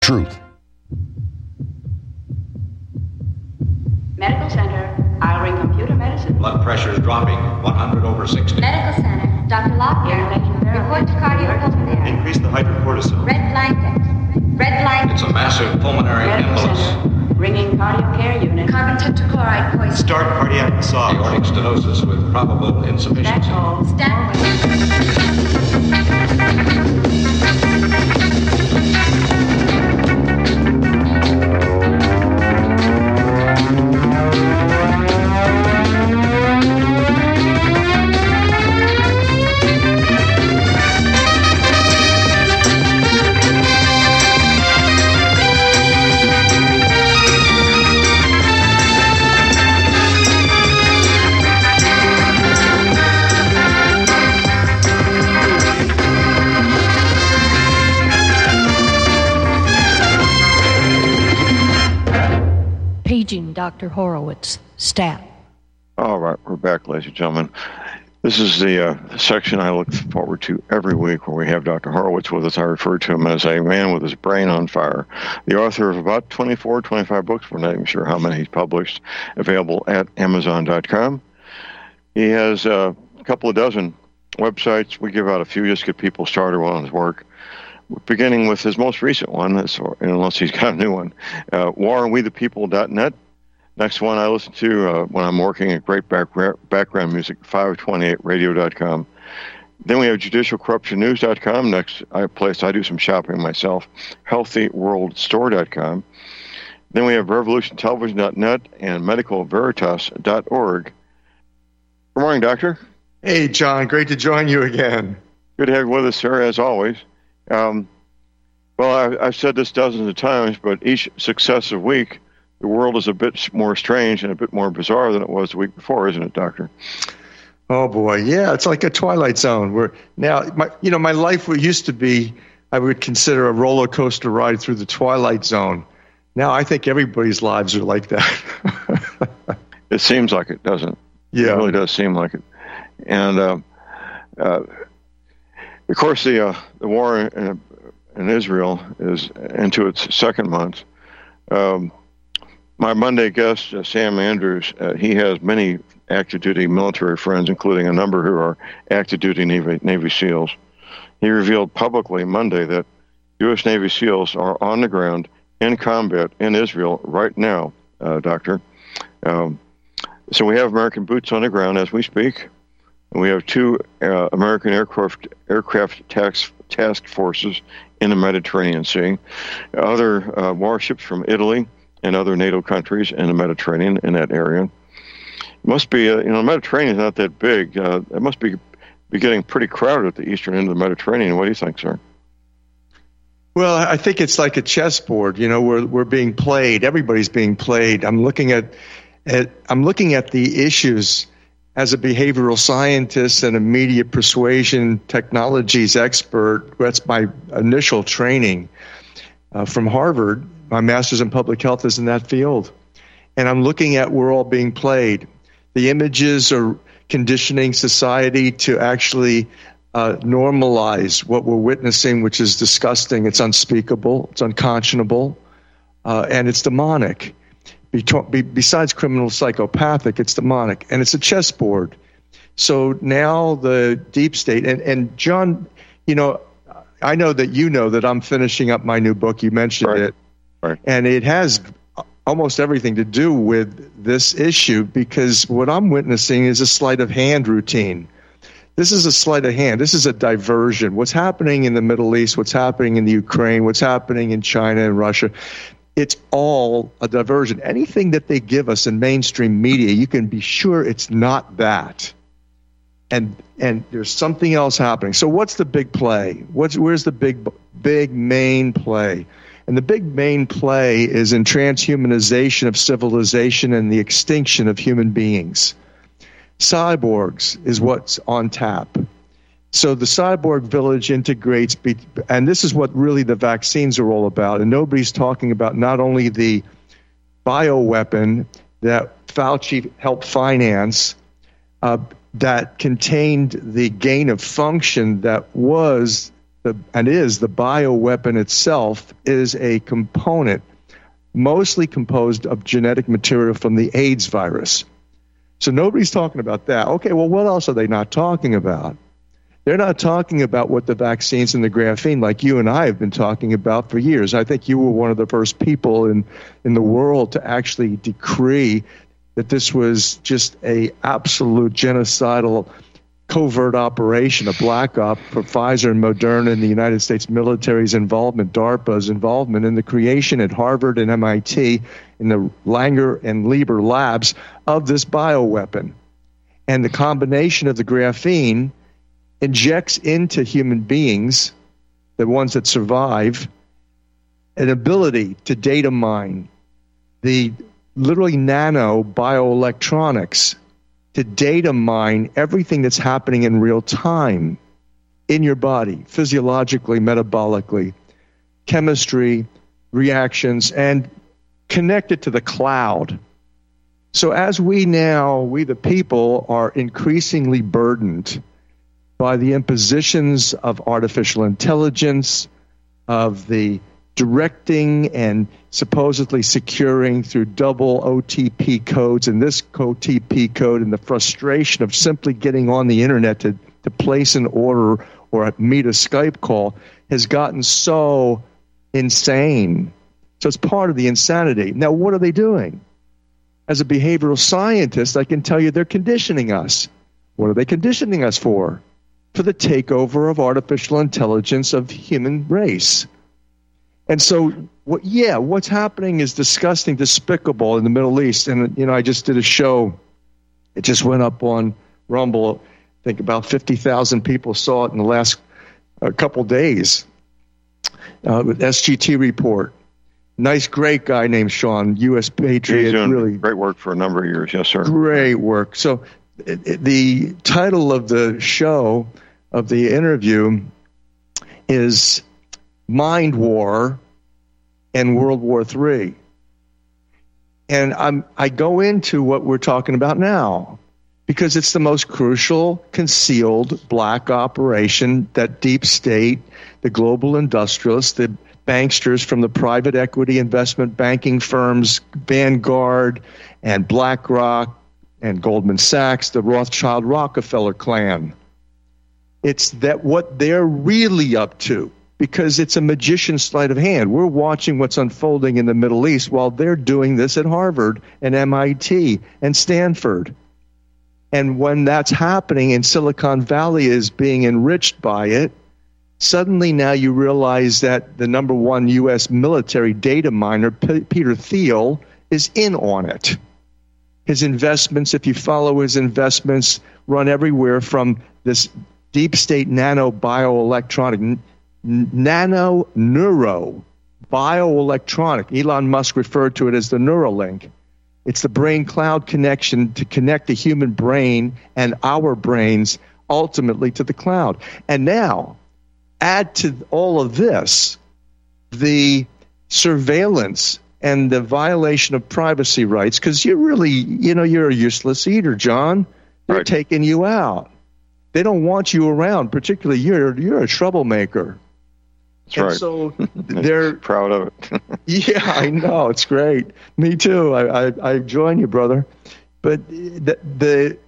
Truth. Medical Center, Iring Computer Medicine. Blood pressure is dropping, 100/60. Medical Center, Dr. Lockyer. Report to cardiopulmonary. Increase the hydrocortisone. Red blanket. Red blanket. It's a massive pulmonary Medical embolus. Center, ringing cardio care unit. Carbon tetrachloride poison. Start cardiac massage. Aortic stenosis with probable insufficiency. Paging Dr. Horowitz. Stat. All right, we're back, ladies and gentlemen. This is the section I look forward to every week where we have Dr. Horowitz with us. I refer to him as a man with his brain on fire. The author of about 24, 25 books. We're not even sure how many he's published. Available at Amazon.com. He has a couple of dozen websites. We give out a few just to get people started on his work. Beginning with his most recent one, unless he's got a new one, warandwethepeople.net. Next one I listen to when I'm working at great background music, 528radio.com. Then we have judicialcorruptionnews.com. Next place I do some shopping myself, healthyworldstore.com. Then we have revolutiontelevision.net and medicalveritas.org. Good morning, Doctor. Hey, John. Great to join you again. Good to have you with us, sir, as always. Well, I've said this dozens of times, but each successive week, the world is a bit more strange and a bit more bizarre than it was the week before, isn't it, Doctor? Oh boy, yeah, it's like a Twilight Zone. Where now, my life used to be, I would consider a roller coaster ride through the Twilight Zone. Now I think everybody's lives are like that. It seems like it, doesn't it? Yeah, it really does seem like it. And of course, the war in Israel is into its second month. My Monday guest, Sam Andrews, he has many active duty military friends, including a number who are active duty Navy SEALs. He revealed publicly Monday that U.S. Navy SEALs are on the ground in combat in Israel right now, Doctor. So we have American boots on the ground as we speak. We have two American aircraft task forces in the Mediterranean Sea, other warships from Italy and other NATO countries in the Mediterranean in that area. It must be, the Mediterranean is not that big. It must be getting pretty crowded at the eastern end of the Mediterranean. What do you think, sir? Well, I think it's like a chessboard. We're being played. Everybody's being played. I'm looking at the issues as a behavioral scientist and a media persuasion technologies expert. That's my initial training from Harvard. My master's in public health is in that field. And I'm looking at we're all being played. The images are conditioning society to actually normalize what we're witnessing, which is disgusting. It's unspeakable. It's unconscionable. And it's demonic. Besides criminal psychopathic, it's demonic, and it's a chessboard. So now the deep state, and John, I know that I'm finishing up my new book. You mentioned it, right. And it has almost everything to do with this issue because what I'm witnessing is a sleight of hand routine. This is a sleight of hand. This is a diversion. What's happening in the Middle East, what's happening in the Ukraine, what's happening in China and Russia, it's all a diversion. Anything that they give us in mainstream media, you can be sure it's not that. And there's something else happening. So what's the big play? Where's the big main play? And the big main play is in transhumanization of civilization and the extinction of human beings. Cyborgs is what's on tap. So the cyborg village integrates, and this is what really the vaccines are all about. And nobody's talking about not only the bioweapon that Fauci helped finance that contained the gain of function that was the bioweapon itself is a component mostly composed of genetic material from the AIDS virus. So nobody's talking about that. Okay, well, what else are they not talking about? They're not talking about what the vaccines and the graphene, like you and I have been talking about for years. I think you were one of the first people in the world to actually decree that this was just a absolute genocidal covert operation, a black op for Pfizer and Moderna and the United States military's involvement, DARPA's involvement in the creation at Harvard and MIT in the Langer and Lieber labs of this bioweapon. And the combination of the graphene injects into human beings, the ones that survive, an ability to data mine the literally nano bioelectronics, to data mine everything that's happening in real time in your body, physiologically, metabolically, chemistry, reactions, and connect it to the cloud. So as we the people, are increasingly burdened by the impositions of artificial intelligence, of the directing and supposedly securing through double OTP codes, and this OTP code and the frustration of simply getting on the internet to place an order or meet a Skype call has gotten so insane. So it's part of the insanity. Now, what are they doing? As a behavioral scientist, I can tell you they're conditioning us. What are they conditioning us for? For the takeover of artificial intelligence of human race. And so, what's happening is disgusting, despicable in the Middle East. And, I just did a show. It just went up on Rumble. I think about 50,000 people saw it in the last couple days with SGT Report. Nice, great guy named Sean, U.S. Patriot. He's doing really great work for a number of years. Yes, sir. Great work. So the title of the show, of the interview, is Mind War and World War III. And I go into what we're talking about now because it's the most crucial, concealed black operation that deep state, the global industrialists, the banksters from the private equity investment banking firms, Vanguard and BlackRock and Goldman Sachs, the Rothschild Rockefeller clan. It's that what they're really up to. Because it's a magician's sleight of hand. We're watching what's unfolding in the Middle East while they're doing this at Harvard and MIT and Stanford. And when that's happening and Silicon Valley is being enriched by it, suddenly now you realize that the number one U.S. military data miner, Peter Thiel, is in on it. His investments, if you follow his investments, run everywhere from this deep state nano bioelectronic nano-neuro bioelectronic. Elon Musk referred to it as the Neuralink. It's the brain-cloud connection to connect the human brain and our brains ultimately to the cloud. And now, add to all of this the surveillance and the violation of privacy rights, because you're really, you're a useless eater, John. They're right. Taking you out. They don't want you around, particularly you're a troublemaker. That's right. So they're proud of it. Yeah, I know. It's great. Me too. I join you, brother. But the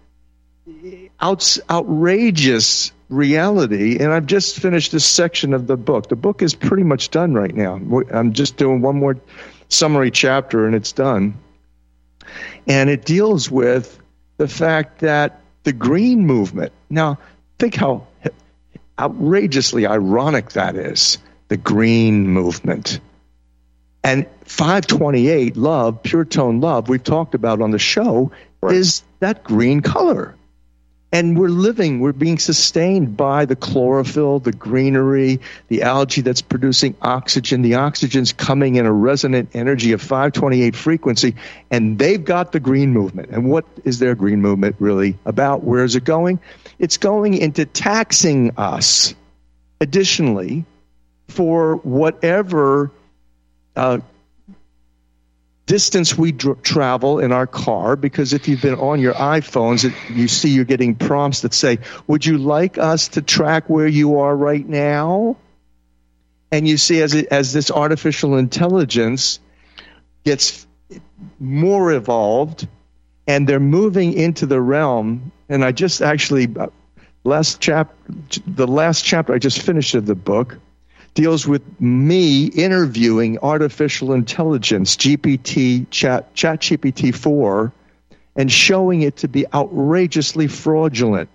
outrageous reality, and I've just finished this section of the book. The book is pretty much done right now. I'm just doing one more summary chapter, and it's done. And it deals with the fact that the green movement. Now, think how outrageously ironic that is. The green movement. And 528 love, pure tone love, we've talked about on the show, right, is that green color. And we're being sustained by the chlorophyll, the greenery, the algae that's producing oxygen. The oxygen's coming in a resonant energy of 528 frequency, and they've got the green movement. And what is their green movement really about? Where is it going? It's going into taxing us additionally for whatever distance we travel in our car, because if you've been on your iPhones, you see you're getting prompts that say, would you like us to track where you are right now? And you see, as this artificial intelligence gets more evolved, and they're moving into the realm, and I just actually, the last chapter I just finished of the book deals with me interviewing artificial intelligence, ChatGPT-4, and showing it to be outrageously fraudulent,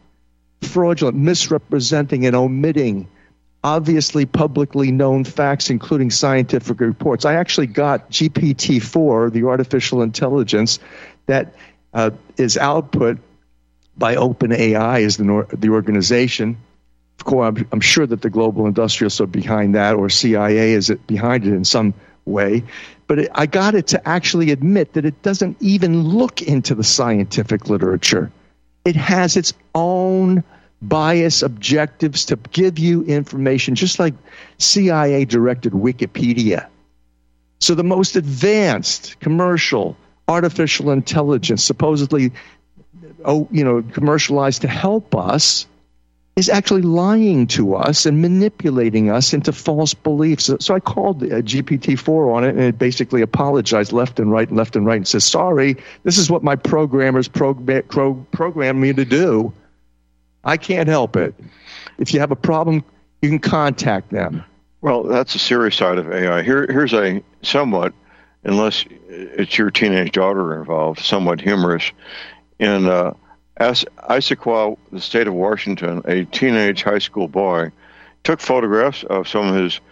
misrepresenting and omitting obviously publicly known facts, including scientific reports. I actually got GPT-4, the artificial intelligence that is output by OpenAI, is the organization. Of course, I'm sure that the global industrialists are behind that, or CIA is behind it in some way. But I got it to actually admit that it doesn't even look into the scientific literature. It has its own bias objectives to give you information, just like CIA-directed Wikipedia. So the most advanced commercial artificial intelligence, supposedly commercialized to help us, is actually lying to us and manipulating us into false beliefs. So I called GPT-4 on it, and it basically apologized left and right, and says, sorry, this is what my programmers programmed me to do. I can't help it. If you have a problem, you can contact them. Well, that's a serious side of AI. Here's a somewhat, unless it's your teenage daughter involved, somewhat humorous. In Issaquah, the state of Washington, a teenage high school boy took photographs of some of his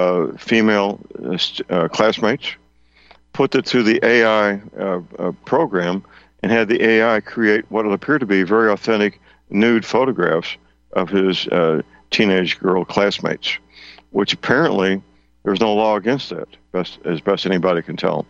female classmates, put it through the AI program, and had the AI create what appeared to be very authentic nude photographs of his teenage girl classmates, which apparently there's no law against that, as best anybody can tell.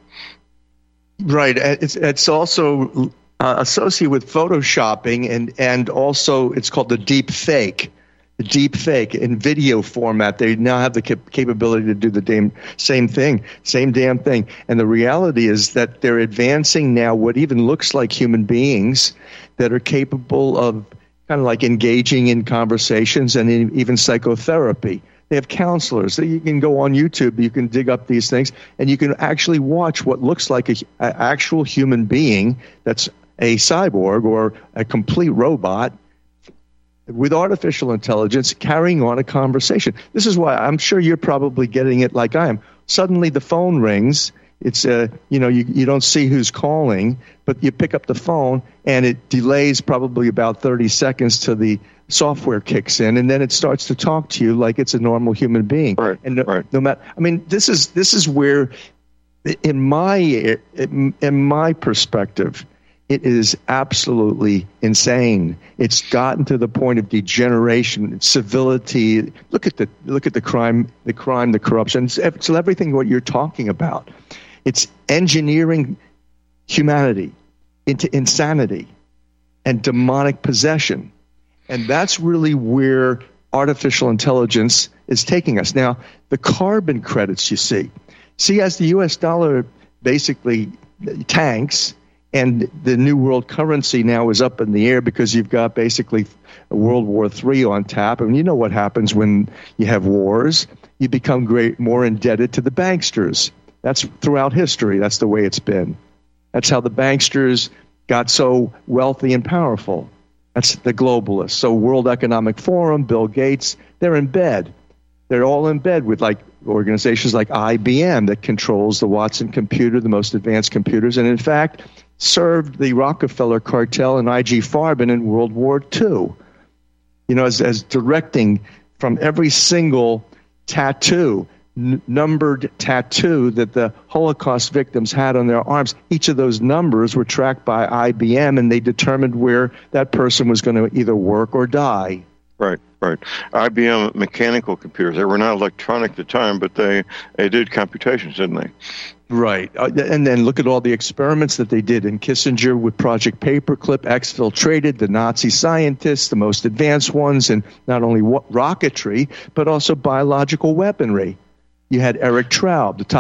Right. It's also associated with photoshopping, and also it's called the deep fake. The deep fake in video format. They now have the capability to do the same damn thing. And the reality is that they're advancing now what even looks like human beings that are capable of kind of like engaging in conversations and even psychotherapy. They have counselors. You can go on YouTube, you can dig up these things, and you can actually watch what looks like an actual human being that's a cyborg or a complete robot with artificial intelligence carrying on a conversation. This is why I'm sure you're probably getting it like I am. Suddenly the phone rings. It's you don't see who's calling, but you pick up the phone and it delays probably about 30 seconds till the software kicks in, and then it starts to talk to you like it's a normal human being. Right. And no matter, I mean, this is where, in my perspective, it is absolutely insane. It's gotten to the point of degeneration, civility. Look at the crime, the corruption. It's everything what you're talking about. It's engineering humanity into insanity and demonic possession. And that's really where artificial intelligence is taking us. Now, the carbon credits, you see, as the U.S. dollar basically tanks, and the new world currency now is up in the air because you've got basically World War III on tap. And you know what happens when you have wars. You become more indebted to the banksters. That's throughout history. That's the way it's been. That's how the banksters got so wealthy and powerful. That's the globalists. So World Economic Forum, Bill Gates, they're in bed. They're all in bed with like organizations like IBM that controls the Watson computer, the most advanced computers, and in fact served the Rockefeller cartel and IG Farben in World War II. You know, as directing from every single tattoo, numbered tattoo that the Holocaust victims had on their arms, each of those numbers were tracked by IBM, and they determined where that person was going to either work or die. Right. IBM mechanical computers. They were not electronic at the time, but they did computations, didn't they? Right. And then look at all the experiments that they did in Kissinger with Project Paperclip, exfiltrated the Nazi scientists, the most advanced ones, in not only rocketry, but also biological weaponry. You had Eric Traub, the top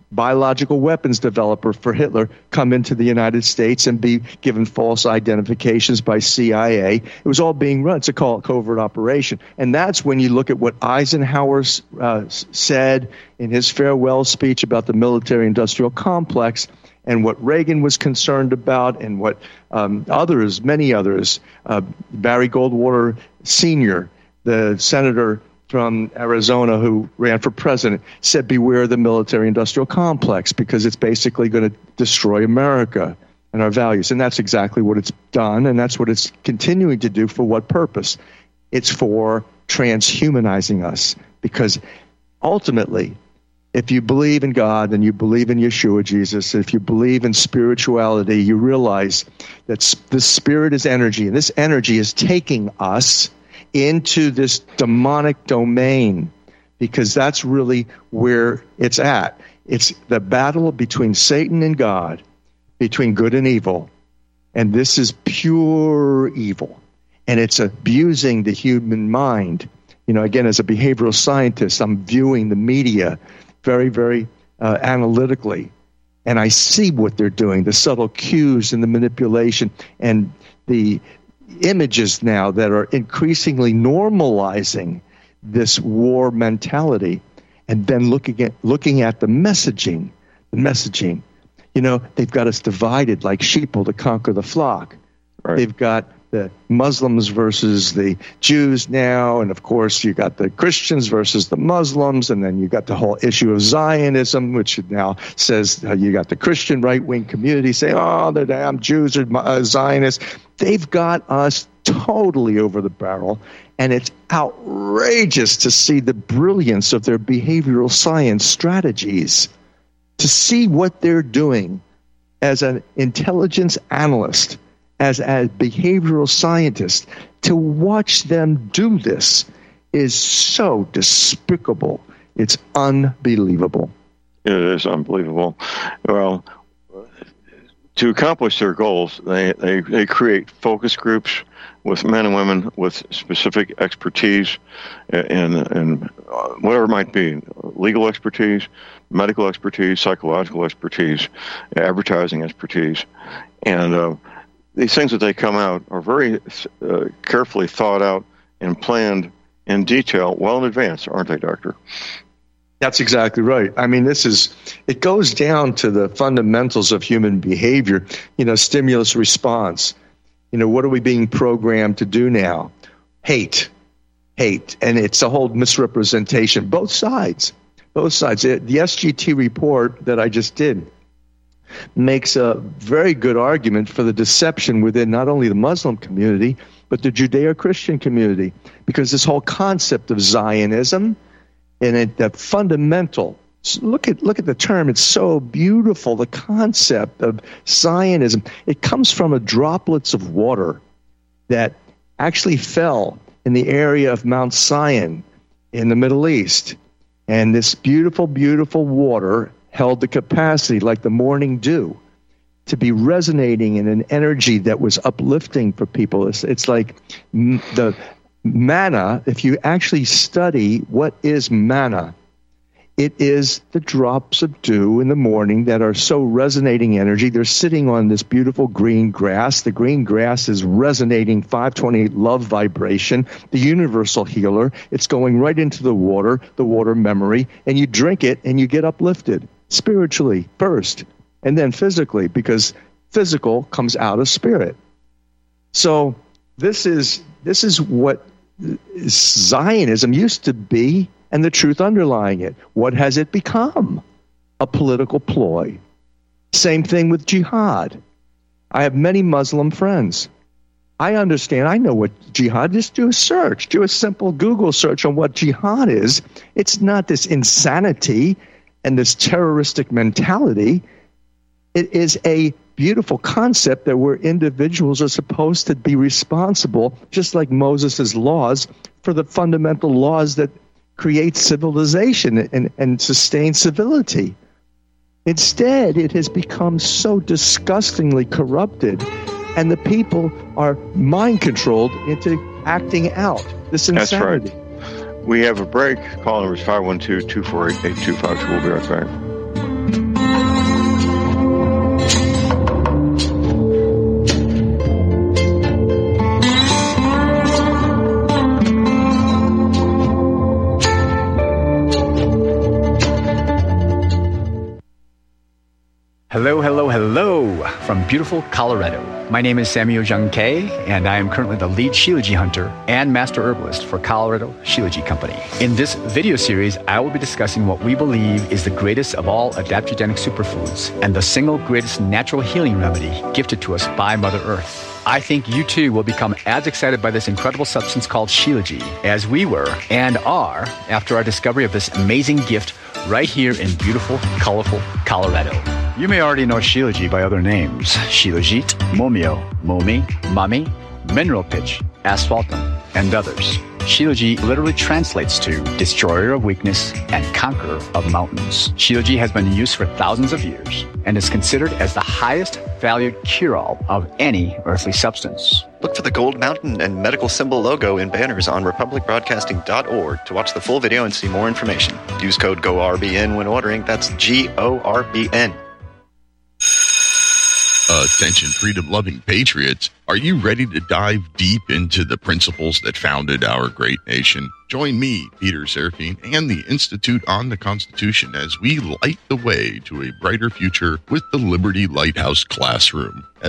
biological weapons developer for Hitler, come into the United States and be given false identifications by CIA. It was all being run. It's a covert operation. And that's when you look at what Eisenhower said in his farewell speech about the military-industrial complex, and what Reagan was concerned about, and what many others, Barry Goldwater Sr., the senator from Arizona who ran for president, said beware the military-industrial complex, because it's basically going to destroy America and our values. And that's exactly what it's done, and that's what it's continuing to do. For what purpose? It's for transhumanizing us, because ultimately, if you believe in God and you believe in Yeshua, Jesus, if you believe in spirituality, you realize that the spirit is energy, and this energy is taking us into this demonic domain, because that's really where it's at. It's the battle between Satan and God, between good and evil. And this is pure evil. And it's abusing the human mind. You know, again, as a behavioral scientist, I'm viewing the media very, very analytically. And I see what they're doing, the subtle cues and the manipulation and the images now that are increasingly normalizing this war mentality. And then looking at the messaging. You know, they've got us divided like sheeple to conquer the flock. Right. They've got the Muslims versus the Jews now, and of course you got the Christians versus the Muslims, and then you got the whole issue of Zionism, which now says you got the Christian right-wing community saying, oh, the damn Jews are Zionists. They've got us totally over the barrel, and it's outrageous to see the brilliance of their behavioral science strategies, to see what they're doing as an intelligence analyst, as a behavioral scientist. To watch them do this is so despicable. It's unbelievable. It is unbelievable. Well, to accomplish their goals, they create focus groups with men and women with specific expertise in whatever it might be, legal expertise, medical expertise, psychological expertise, advertising expertise. And these things that they come out are very carefully thought out and planned in detail, well in advance, aren't they, Doctor? That's exactly right. I mean, it goes down to the fundamentals of human behavior, you know, stimulus response. You know, what are we being programmed to do now? Hate. And it's a whole misrepresentation. Both sides. The SGT report that I just did makes a very good argument for the deception within not only the Muslim community, but the Judeo-Christian community. Because this whole concept of Zionism, and the fundamental, look at the term, it's so beautiful, the concept of Zionism. It comes from a droplets of water that actually fell in the area of Mount Sinai in the Middle East. And this beautiful, beautiful water held the capacity, like the morning dew, to be resonating in an energy that was uplifting for people. It's like the manna. If you actually study what is manna, it is the drops of dew in the morning that are so resonating energy. They're sitting on this beautiful green grass. The green grass is resonating 528 love vibration, the universal healer. It's going right into the water memory, and you drink it and you get uplifted spiritually first, and then physically, because physical comes out of spirit. So this is what Zionism used to be, and the truth underlying it. What has it become? A political ploy. Same thing with jihad. I have many Muslim friends. I understand. I know what jihad is. Do a search. Do a simple Google search on what jihad is. It's not this insanity and this terroristic mentality. It is a beautiful concept that where individuals are supposed to be responsible, just like Moses' laws, for the fundamental laws that create civilization and sustain civility. Instead, it has become so disgustingly corrupted, and the people are mind-controlled into acting out this insanity. That's right. We have a break. Call number is 512-248-8252. We'll be right back. Hello, hello, hello from beautiful Colorado. My name is Samuel Jung Kei, and I am currently the lead Shilajit hunter and master herbalist for Colorado Shilajit Company. In this video series, I will be discussing what we believe is the greatest of all adaptogenic superfoods and the single greatest natural healing remedy gifted to us by Mother Earth. I think you too will become as excited by this incredible substance called Shilajit as we were and are after our discovery of this amazing gift right here in beautiful, colorful Colorado. You may already know Shilajit by other names: Shilajit, Momio, Momi, Mami, Mineral Pitch, Asphaltum, and others. Shilajit literally translates to destroyer of weakness and conqueror of mountains. Shilajit has been in use for thousands of years and is considered as the highest valued cure-all of any earthly substance. Look for the gold mountain and medical symbol logo in banners on republicbroadcasting.org to watch the full video and see more information. Use code GORBN when ordering. That's GORBN. Attention, freedom-loving patriots. Are you ready to dive deep into the principles that founded our great nation? Join me, Peter Serafine, and the Institute on the Constitution as we light the way to a brighter future with the Liberty Lighthouse Classroom. At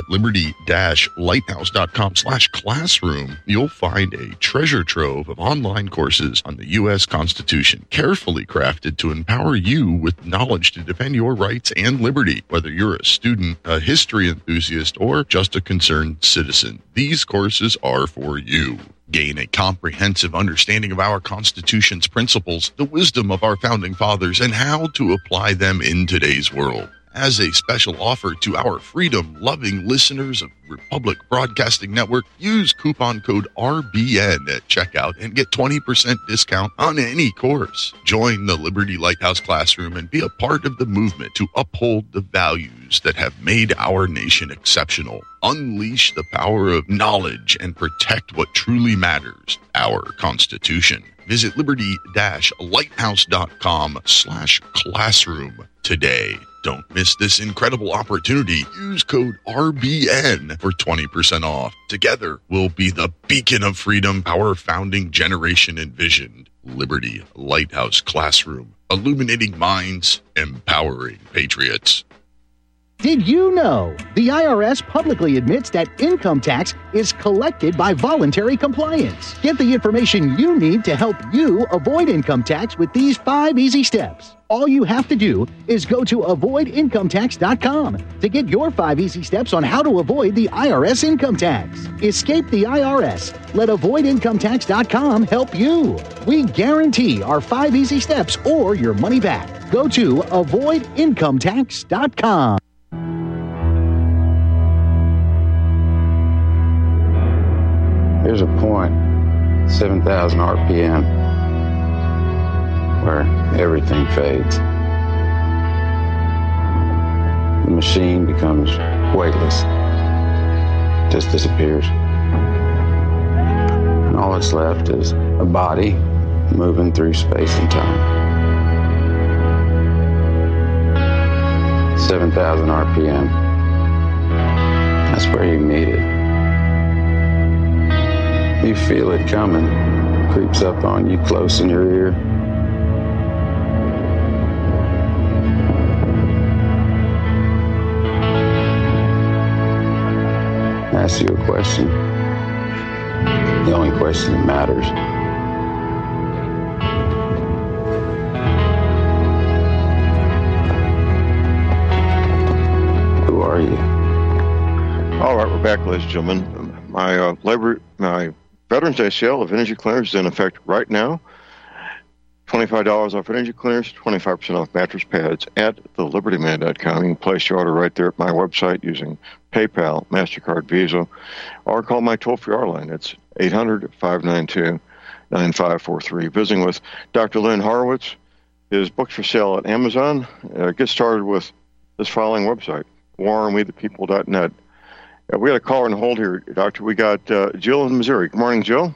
liberty-lighthouse.com/classroom, you'll find a treasure trove of online courses on the U.S. Constitution, carefully crafted to empower you with knowledge to defend your rights and liberty. Whether you're a student, a history enthusiast, or just a concerned citizen, these courses are for you. Gain a comprehensive understanding of our Constitution's principles, the wisdom of our founding fathers, and how to apply them in today's world. As a special offer to our freedom-loving listeners of Republic Broadcasting Network, use coupon code RBN at checkout and get 20% discount on any course. Join the Liberty Lighthouse Classroom and be a part of the movement to uphold the values that have made our nation exceptional. Unleash the power of knowledge and protect what truly matters, our Constitution. Visit liberty-lighthouse.com/classroom today. Don't miss this incredible opportunity. Use code RBN for 20% off. Together, we'll be the beacon of freedom our founding generation envisioned. Liberty Lighthouse Classroom. Illuminating minds, empowering patriots. Did you know the IRS publicly admits that income tax is collected by voluntary compliance? Get the information you need to help you avoid income tax with these 5 easy steps. All you have to do is go to avoidincometax.com to get your 5 easy steps on how to avoid the IRS income tax. Escape the IRS. Let avoidincometax.com help you. We guarantee our 5 easy steps or your money back. Go to avoidincometax.com. There's a point, 7,000 RPM, where everything fades. The machine becomes weightless, just disappears. And all that's left is a body moving through space and time. 7,000 RPM. That's where you meet it. You feel it coming, creeps up on you close in your ear. Ask you a question, the only question that matters. Who are you? All right, we're back, ladies and gentlemen. My Veterans Day sale of energy cleaners is in effect right now. $25 off energy cleaners, 25% off mattress pads at thelibertyman.com. You can place your order right there at my website using PayPal, MasterCard, Visa, or call my toll-free R line. It's 800-592-9543. Visiting with Dr. Lynn Horowitz. His books for sale at Amazon. Get started with this following website, warrenwethepeople.net. We got a caller on hold here, Doctor. We got Jill in Missouri. Good morning, Jill.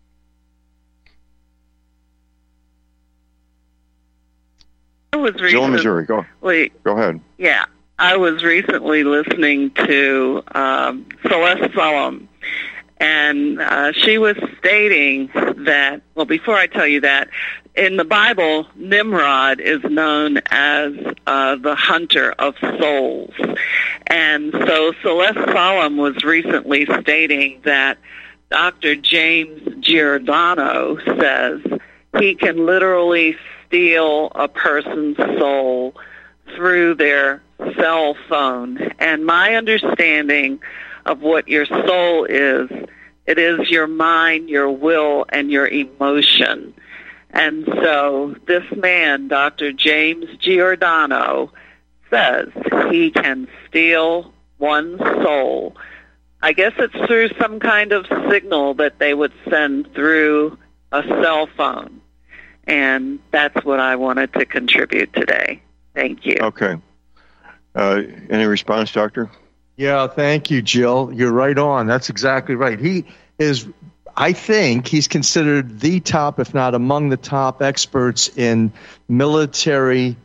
Jill in Missouri. Go ahead. Yeah, I was recently listening to Celeste Solom, and she was stating that, well, before I tell you that, in the Bible, Nimrod is known as the hunter of souls. And so Celeste Solum was recently stating that Dr. James Giordano says he can literally steal a person's soul through their cell phone. And my understanding of what your soul is, it is your mind, your will, and your emotion. And so this man, Dr. James Giordano, says he can steal one's soul. I guess it's through some kind of signal that they would send through a cell phone. And that's what I wanted to contribute today. Thank you. Okay. Any response, Doctor? Yeah, thank you, Jill. You're right on. That's exactly right. He is, I think he's considered the top, if not among the top experts in military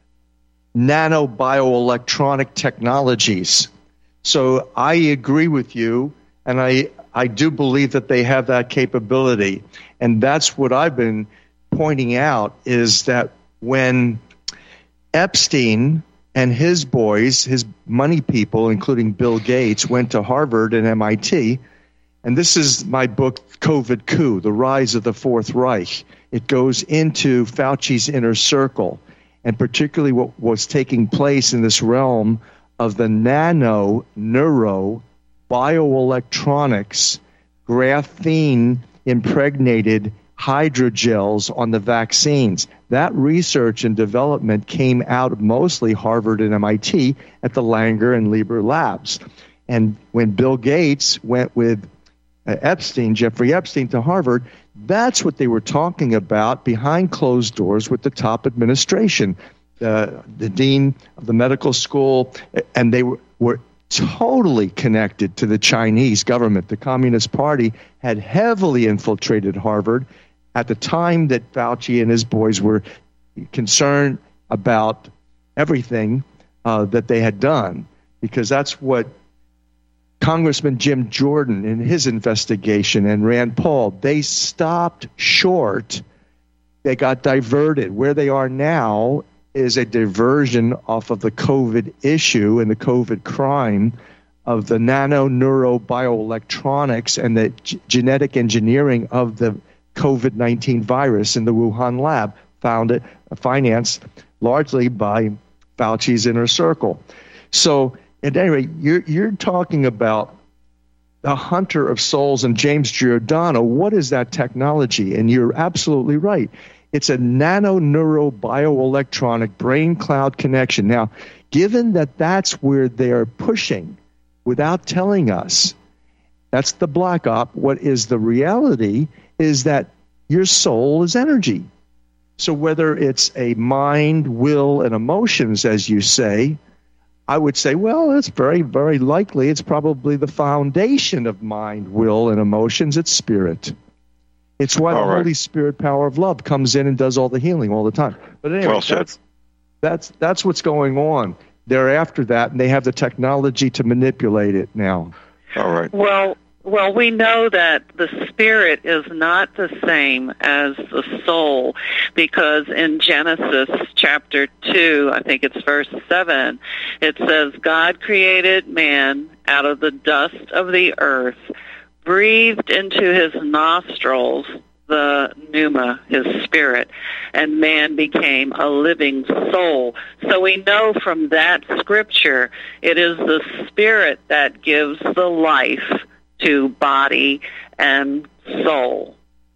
nanobioelectronic technologies. So I agree with you, and I do believe that they have that capability. And that's what I've been pointing out, is that when Epstein and his boys, his money people, including Bill Gates, went to Harvard and MIT, and this is my book, COVID Coup, The Rise of the Fourth Reich. It goes into Fauci's inner circle, and particularly what was taking place in this realm of the neuro bioelectronics, graphene-impregnated hydrogels on the vaccines. That research and development came out of mostly Harvard and MIT at the Langer and Lieber labs. And when Bill Gates went with Jeffrey Epstein, to Harvard, that's what they were talking about behind closed doors with the top administration, the dean of the medical school, and they were totally connected to the Chinese government. The Communist Party had heavily infiltrated Harvard at the time that Fauci and his boys were concerned about everything that they had done, because that's what Congressman Jim Jordan in his investigation and Rand Paul, they stopped short. They got diverted. Where they are now is a diversion off of the COVID issue and the COVID crime of the neurobioelectronics and the genetic engineering of the COVID-19 virus in the Wuhan lab, financed largely by Fauci's inner circle. So at any rate, you're talking about the hunter of souls and James Giordano. What is that technology? And you're absolutely right. It's a nano-neuro-bioelectronic brain-cloud connection. Now, given that that's where they're pushing without telling us, that's the black op. What is the reality is that your soul is energy. So whether it's a mind, will, and emotions, as you say, I would say, well, it's very, very likely it's probably the foundation of mind, will, and emotions. It's spirit. It's why the Holy Spirit power of love comes in and does all the healing all the time. But anyway, that's what's going on. They're after that, and they have the technology to manipulate it now. All right. Well, we know that the spirit is not the same as the soul, because in Genesis chapter 2, I think it's verse 7, it says, God created man out of the dust of the earth, breathed into his nostrils the pneuma, his spirit, and man became a living soul. So we know from that scripture it is the spirit that gives the life to body and soul.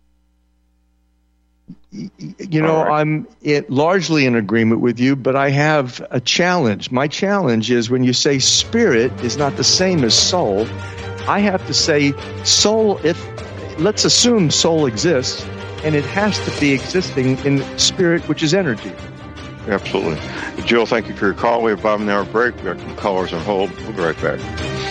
You know, I'm largely in agreement with you, but I have a challenge. My challenge is when you say spirit is not the same as soul, I have to say soul, let's assume soul exists, and it has to be existing in spirit, which is energy. Absolutely. Jill, thank you for your call. We have about an hour break. We have some callers on hold. We'll be right back.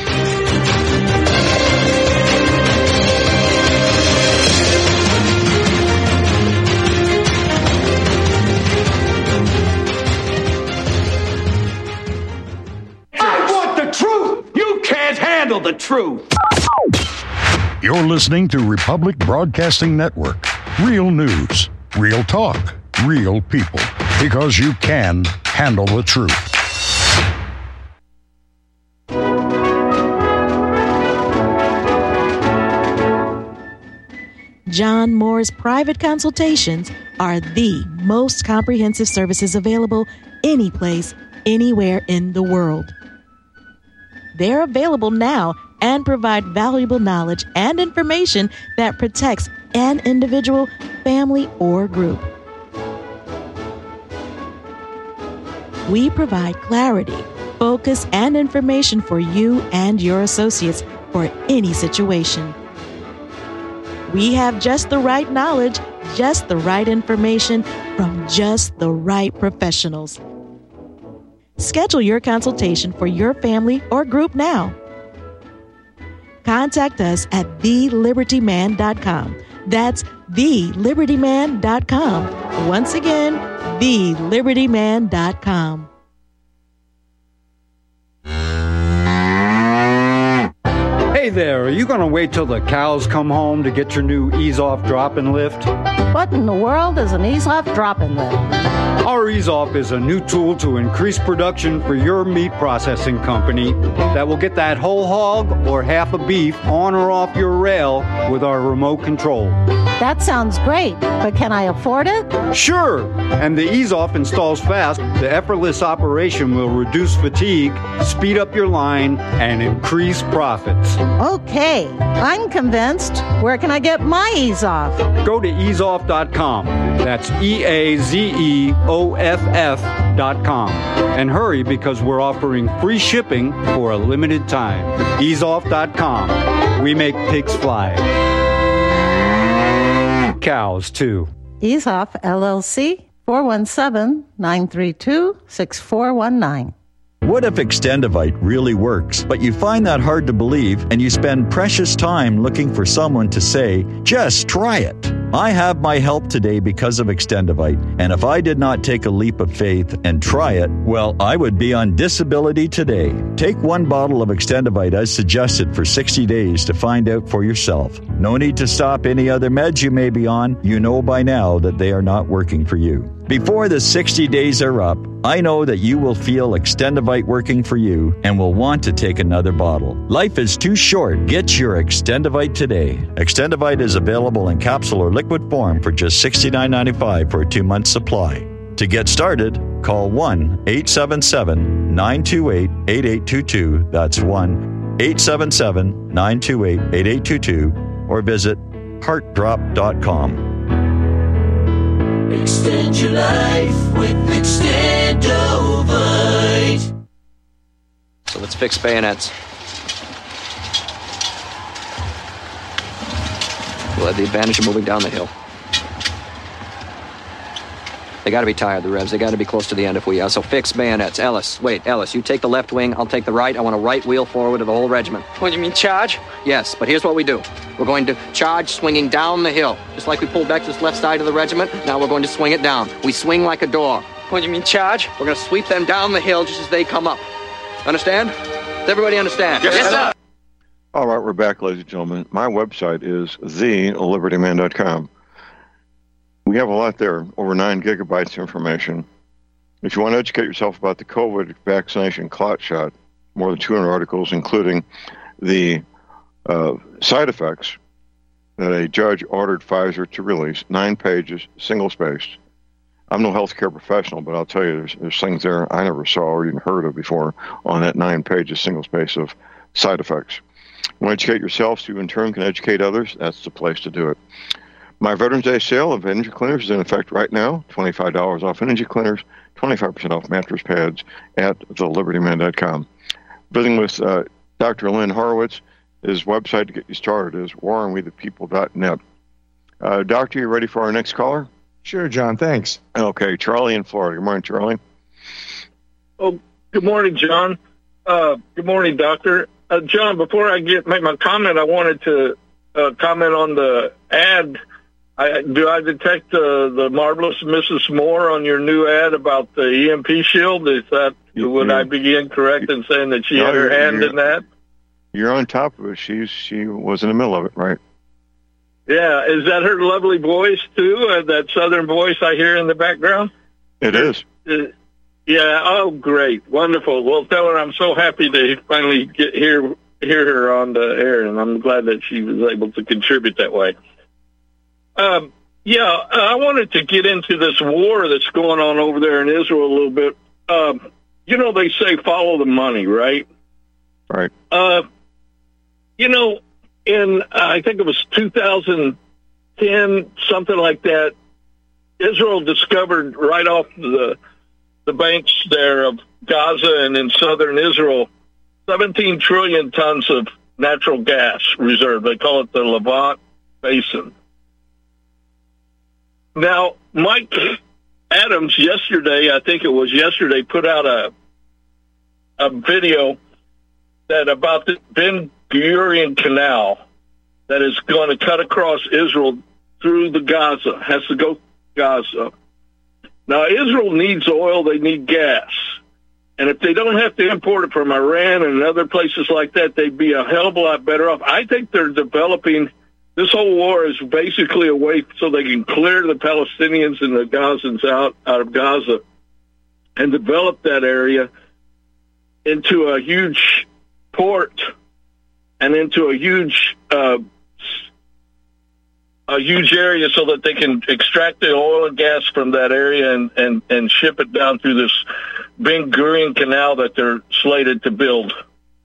The truth. You're listening to Republic Broadcasting Network. Real news. Real talk, real people, because you can handle the truth. John Moore's private consultations are the most comprehensive services available anyplace, anywhere in the world. They're available now and provide valuable knowledge and information that protects an individual, family, or group. We provide clarity, focus, and information for you and your associates for any situation. We have just the right knowledge, just the right information from just the right professionals. Schedule your consultation for your family or group now. Contact us at thelibertyman.com. That's thelibertyman.com. Once again, thelibertyman.com. Hey there, are you going to wait till the cows come home to get your new Ease-Off drop-in lift? What in the world is an Ease-Off drop-in lift? Our Ease-Off is a new tool to increase production for your meat processing company that will get that whole hog or half a beef on or off your rail with our remote control. That sounds great, but can I afford it? Sure! And the Ease-Off installs fast. The effortless operation will reduce fatigue, speed up your line, and increase profits. Okay, I'm convinced. Where can I get my Ease-Off? Go to easeoff.com. That's EAZEOFF.com. And hurry because we're offering free shipping for a limited time. Easeoff.com. We make pigs fly. Cows, too. Ease-Off, LLC, 417-932-6419. What if Extendivite really works, but you find that hard to believe and you spend precious time looking for someone to say, just try it? I have my help today because of Extendivite, and if I did not take a leap of faith and try it, well, I would be on disability today. Take one bottle of Extendivite as suggested for 60 days to find out for yourself. No need to stop any other meds you may be on. You know by now that they are not working for you. Before the 60 days are up, I know that you will feel Extendivite working for you and will want to take another bottle. Life is too short. Get your Extendivite today. Extendivite is available in capsule or liquid form for just $69.95 for a 2-month supply. To get started, call 1-877-928-8822. That's 1-877-928-8822 or visit heartdrop.com. Extend your life with Extendovite. So let's fix bayonets. We'll have the advantage of moving down the hill. They got to be tired, the revs. They got to be close to the end if we are. So fix bayonets. Ellis, you take the left wing, I'll take the right. I want a right wheel forward of the whole regiment. What do you mean, charge? Yes, but here's what we do. We're going to charge swinging down the hill. Just like we pulled back to this left side of the regiment, now we're going to swing it down. We swing like a door. What do you mean, charge? We're going to sweep them down the hill just as they come up. Understand? Does everybody understand? Yes, sir. All right, we're back, ladies and gentlemen. My website is thelibertyman.com. We have a lot there, over 9 gigabytes of information. If you want to educate yourself about the COVID vaccination clot shot, more than 200 articles, including the side effects that a judge ordered Pfizer to release, 9 pages, single-spaced. I'm no healthcare professional, but I'll tell you, there's things there I never saw or even heard of before on that 9 pages, single-space of side effects. You want to educate yourself so you in turn can educate others? That's the place to do it. My Veterans Day sale of energy cleaners is in effect right now. $25 off energy cleaners, 25% off mattress pads at thelibertyman.com. Visiting with Dr. Lynn Horowitz, his website to get you started is warrenwethepeople.net. Doctor, you ready for our next caller? Sure, John. Thanks. Okay, Charlie in Florida. Good morning, Charlie. Oh, good morning, John. Good morning, Doctor. John, before I make my comment, I wanted to comment on the ad. Do I detect the marvelous Mrs. Moore on your new ad about the EMP shield? Is that would I be incorrect in saying that she had her hand in that? You're on top of it. She was in the middle of it, right? Yeah, is that her lovely voice, too? That southern voice I hear in the background? It is. Yeah, oh, great. Wonderful. Well, tell her I'm so happy to finally hear her on the air, and I'm glad that she was able to contribute that way. I wanted to get into this war that's going on over there in Israel a little bit. They say follow the money, right? Right. In I think it was 2010, something like that, Israel discovered right off the banks there of Gaza and in southern Israel 17 trillion tons of natural gas reserve. They call it the Levant Basin. Now, Mike Adams yesterday, I think it was yesterday, put out a video that about the Ben Gurion Canal that is going to cut across Israel through the Gaza, has to go Gaza. Now, Israel needs oil, they need gas. And if they don't have to import it from Iran and other places like that, they'd be a hell of a lot better off. I think they're developing, this whole war is basically a way so they can clear the Palestinians and the Gazans out of Gaza and develop that area into a huge port and into a huge area so that they can extract the oil and gas from that area and ship it down through this Ben Gurion Canal that they're slated to build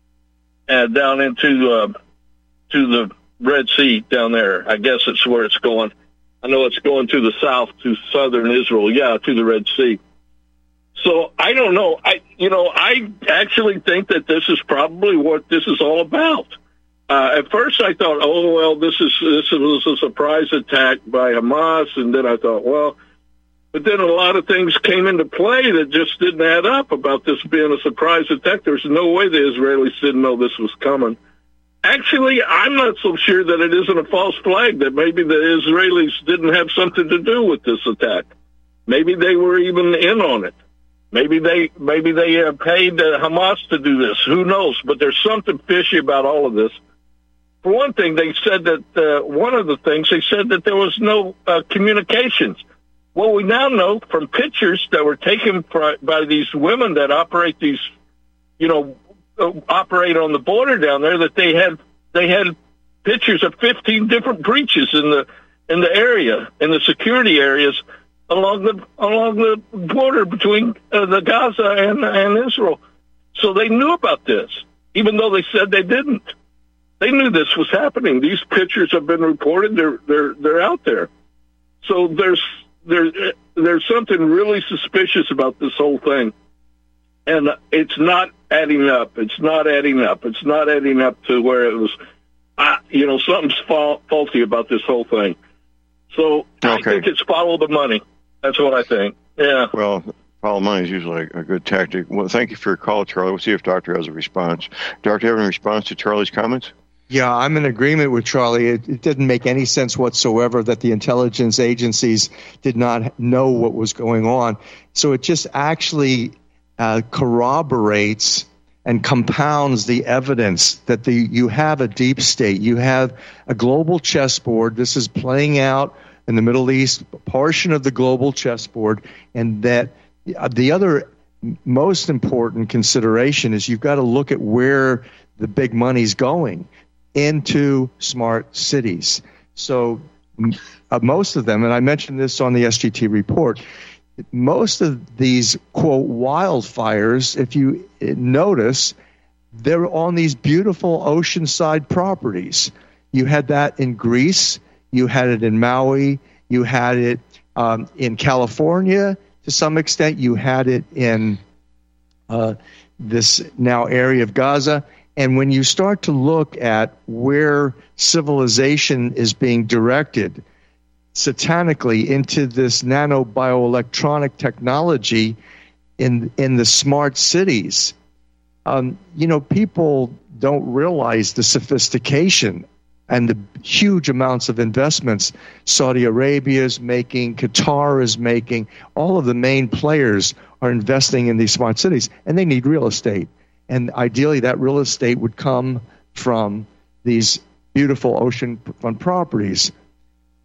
down into to the Red Sea down there. I guess it's where it's going. I know it's going to the south, to southern Israel, to the Red Sea. So I don't know. I actually think that this is probably what this is all about. At first I thought, this was a surprise attack by Hamas, and then I thought, but then a lot of things came into play that just didn't add up about this being a surprise attack. There's no way the Israelis didn't know this was coming. Actually, I'm not so sure that it isn't a false flag, that maybe the Israelis didn't have something to do with this attack. Maybe they were even in on it. Maybe they paid Hamas to do this. Who knows? But there's something fishy about all of this. For one thing, they said that one of the things, they said that there was no communications. Well, we now know from pictures that were taken by these women that operate these, operate on the border down there, that they had pictures of 15 different breaches in the area, in the security areas along the border between the Gaza and Israel. So they knew about this, even though they said they didn't. They knew this was happening. These pictures have been reported. They're out there. So there's something really suspicious about this whole thing, and it's not adding up. It's not adding up. It's not adding up to where it was. Something's faulty about this whole thing. So I think it's follow the money. That's what I think. Yeah. Well, follow money is usually a good tactic. Well, thank you for your call, Charlie. We'll see if Doctor has a response. Doctor, do you have any response to Charlie's comments? Yeah, I'm in agreement with Charlie. It didn't make any sense whatsoever that the intelligence agencies did not know what was going on. So it just actually corroborates and compounds the evidence that you have a deep state. You have a global chessboard. This is playing out in the Middle East, a portion of the global chessboard, and that the other most important consideration is you've got to look at where the big money's going, into smart cities. So most of them, and I mentioned this on the SGT report, most of these, quote, wildfires, if you notice, they're on these beautiful oceanside properties. You had that in Greece. You had it in Maui. You had it in California to some extent. You had it in this now area of Gaza. And when you start to look at where civilization is being directed satanically into this nanobioelectronic technology in the smart cities, people don't realize the sophistication and the huge amounts of investments Saudi Arabia is making, Qatar is making. All of the main players are investing in these smart cities, and they need real estate. And ideally, that real estate would come from these beautiful oceanfront properties.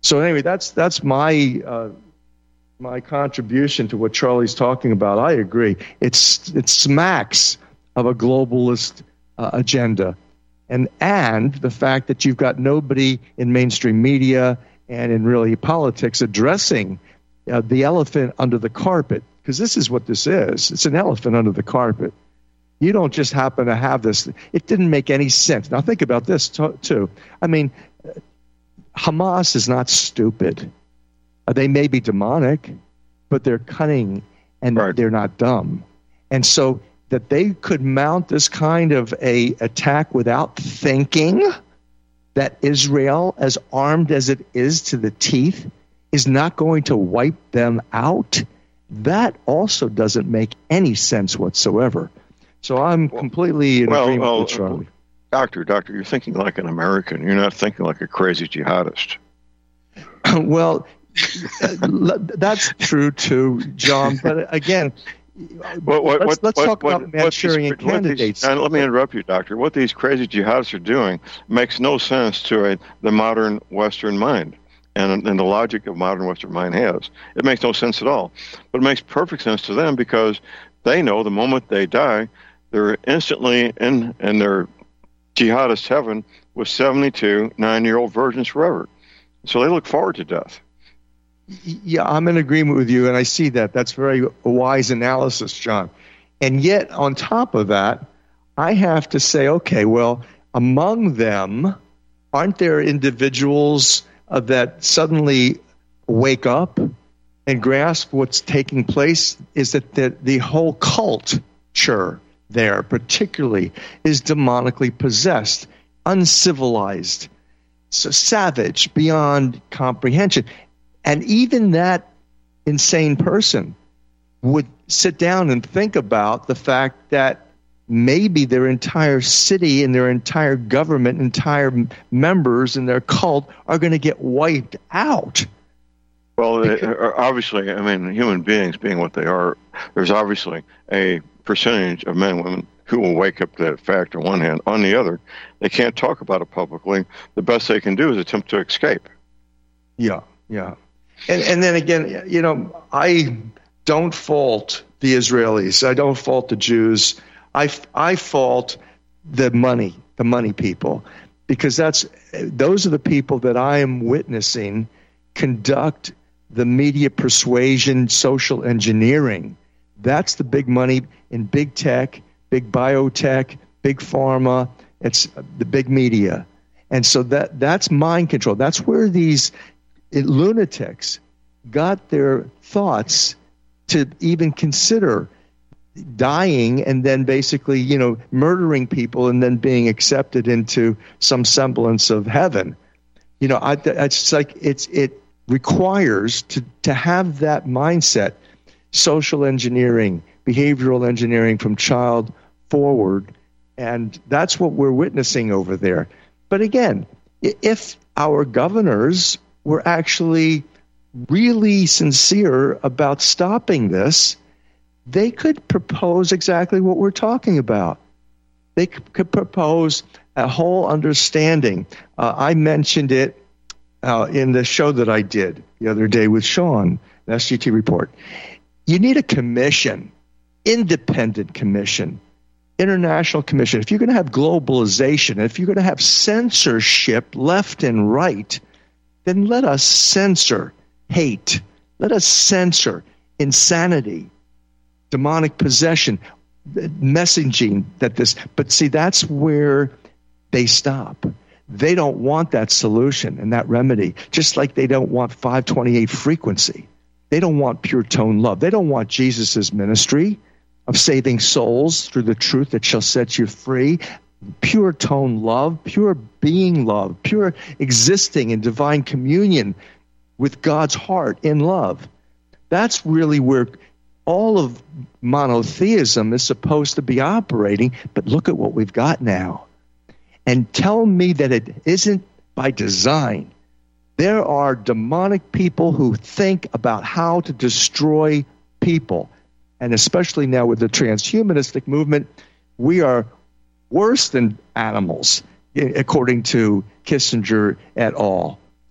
So anyway, that's my my contribution to what Charlie's talking about. I agree. It smacks of a globalist agenda, and the fact that you've got nobody in mainstream media and in really politics addressing the elephant under the carpet, because this is what this is. It's an elephant under the carpet. You don't just happen to have this. It didn't make any sense. Now think about this too. I mean, Hamas is not stupid. They may be demonic, but they're cunning and they're not dumb. And so that they could mount this kind of a attack without thinking that Israel, as armed as it is to the teeth, is not going to wipe them out, that also doesn't make any sense whatsoever. So I'm completely in agreement with Charlie. Doctor, you're thinking like an American. You're not thinking like a crazy jihadist. Well, that's true too, John. But again, let's talk about Manchurian candidates. Let me interrupt you, Doctor. What these crazy jihadists are doing makes no sense to the modern Western mind. And the logic of modern Western mind has. It makes no sense at all. But it makes perfect sense to them because they know the moment they die, they're instantly in their jihadist heaven with 72 9-year-old virgins forever. So they look forward to death. Yeah, I'm in agreement with you, and I see that. That's very wise analysis, John. And yet, on top of that, I have to say, okay, well, among them, aren't there individuals that suddenly wake up and grasp what's taking place? Is that the whole culture there, particularly, is demonically possessed, uncivilized, so savage beyond comprehension. And even that insane person would sit down and think about the fact that maybe their entire city and their entire government, entire members and their cult are going to get wiped out. Well, obviously, I mean, human beings being what they are, there's obviously a percentage of men and women who will wake up to that fact on one hand. On the other, they can't talk about it publicly. The best they can do is attempt to escape. Yeah. And then again, you know, I don't fault the Israelis. I don't fault the Jews. I fault the money people, because those are the people that I am witnessing conduct the media persuasion, social engineering. That's the big money in big tech, big biotech, big pharma. It's the big media. And so that's mind control. That's where these lunatics got their thoughts to even consider dying and then basically, you know, murdering people and then being accepted into some semblance of heaven. You know, it's like it requires to have that mindset, social engineering, behavioral engineering from child forward, and that's what we're witnessing over there. But again, if our governors were actually really sincere about stopping this, they could propose exactly what we're talking about. They could propose a whole understanding. I mentioned it in the show that I did the other day with Sean, the SGT Report. You need a commission, independent commission, international commission. If you're going to have globalization, if you're going to have censorship left and right, then let us censor hate. Let us censor insanity, demonic possession, messaging that this. But see, that's where they stop. They don't want that solution and that remedy, just like they don't want 528 frequency. They don't want pure tone love. They don't want Jesus' ministry of saving souls through the truth that shall set you free. Pure tone love, pure being love, pure existing in divine communion with God's heart in love. That's really where all of monotheism is supposed to be operating. But look at what we've got now. And tell me that it isn't by design. There are demonic people who think about how to destroy people. And especially now with the transhumanistic movement, we are worse than animals, according to Kissinger et al.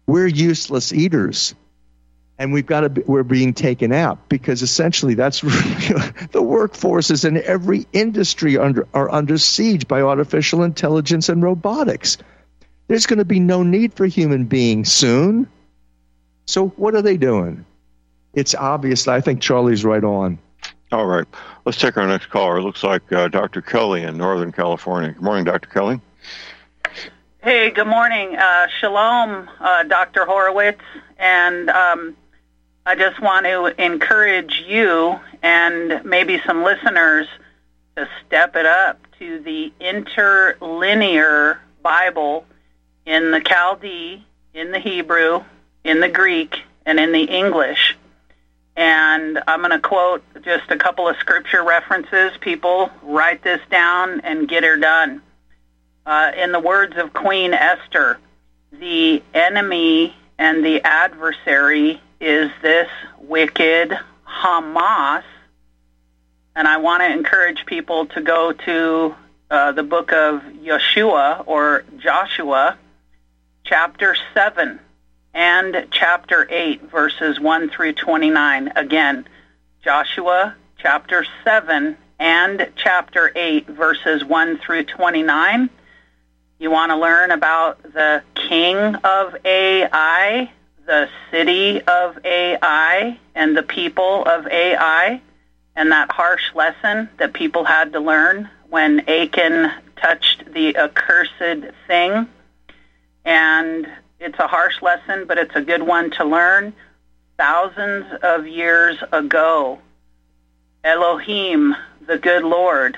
we're useless eaters. And we're being taken out because essentially that's the workforces in every industry are under siege by artificial intelligence and robotics. There's going to be no need for human beings soon. So what are they doing? It's obvious. I think Charlie's right on. All right. Let's take our next caller. It looks like Dr. Kelly in Northern California. Good morning, Dr. Kelly. Hey, good morning. Shalom, Dr. Horowitz. And I just want to encourage you and maybe some listeners to step it up to the interlinear Bible in the Chaldee, in the Hebrew, in the Greek, and in the English. And I'm going to quote just a couple of scripture references. People, write this down and get her done. In the words of Queen Esther, the enemy and the adversary is this wicked Hamas. And I want to encourage people to go to the book of Yeshua or Joshua, chapter 7 and chapter 8, verses 1 through 29. Again, Joshua, chapter 7 and chapter 8, verses 1 through 29. You want to learn about the king of Ai, the city of Ai, and the people of Ai, and that harsh lesson that people had to learn when Achan touched the accursed thing. And it's a harsh lesson, but it's a good one to learn. Thousands of years ago, Elohim, the good Lord,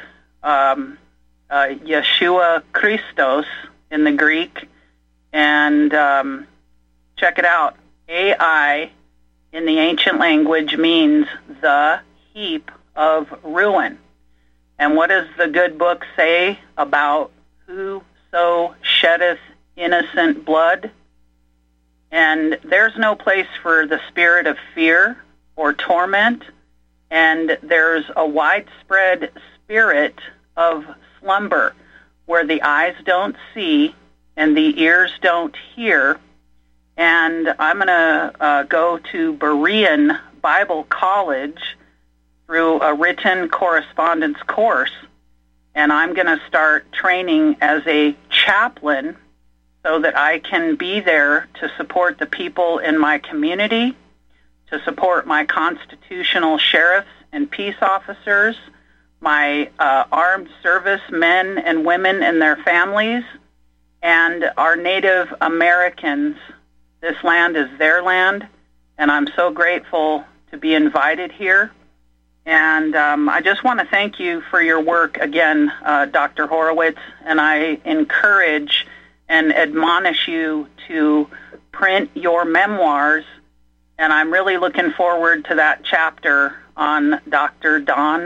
Yeshua Christos in the Greek, and check it out. Ai in the ancient language means the heap of ruin. And what does the good book say about whoso sheddeth innocent blood? And there's no place for the spirit of fear or torment, and there's a widespread spirit of slumber where the eyes don't see and the ears don't hear. And I'm going to go to Berean Bible College through a written correspondence course, and I'm going to start training as a chaplain so that I can be there to support the people in my community, to support my constitutional sheriffs and peace officers, my armed service men and women and their families, and our Native Americans. This land is their land, and I'm so grateful to be invited here. And I just want to thank you for your work again, Dr. Horowitz, and I encourage and admonish you to print your memoirs, and I'm really looking forward to that chapter on Dr.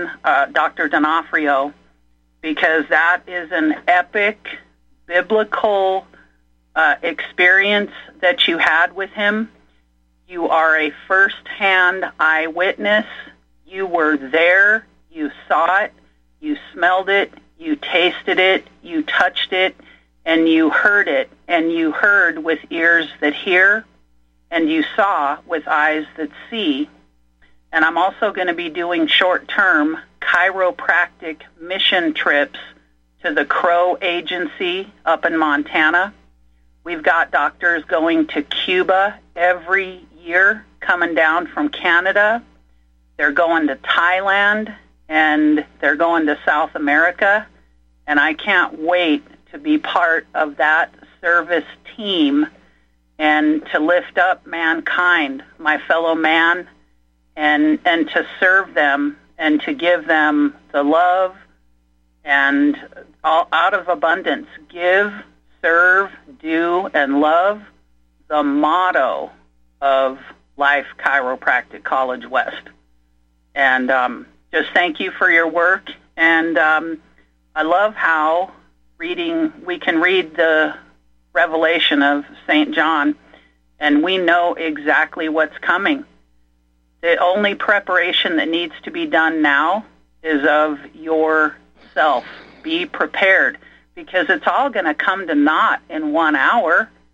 D'Onofrio, because that is an epic biblical experience that you had with him. You are a first-hand eyewitness. You were there. You saw it. You smelled it. You tasted it. You touched it. And you heard it. And you heard with ears that hear. And you saw with eyes that see. And I'm also going to be doing short-term chiropractic mission trips to the Crow Agency up in Montana. We've got doctors going to Cuba every year, coming down from Canada. They're going to Thailand, and they're going to South America. And I can't wait to be part of that service team and to lift up mankind, my fellow man, and to serve them and to give them the love and all out of abundance. Give, serve, do, and love, the motto of Life Chiropractic College West. And just thank you for your work. And I love how we can read the Revelation of St. John, and we know exactly what's coming. The only preparation that needs to be done now is of yourself. Be prepared, because it's all going to come to naught in 1 hour.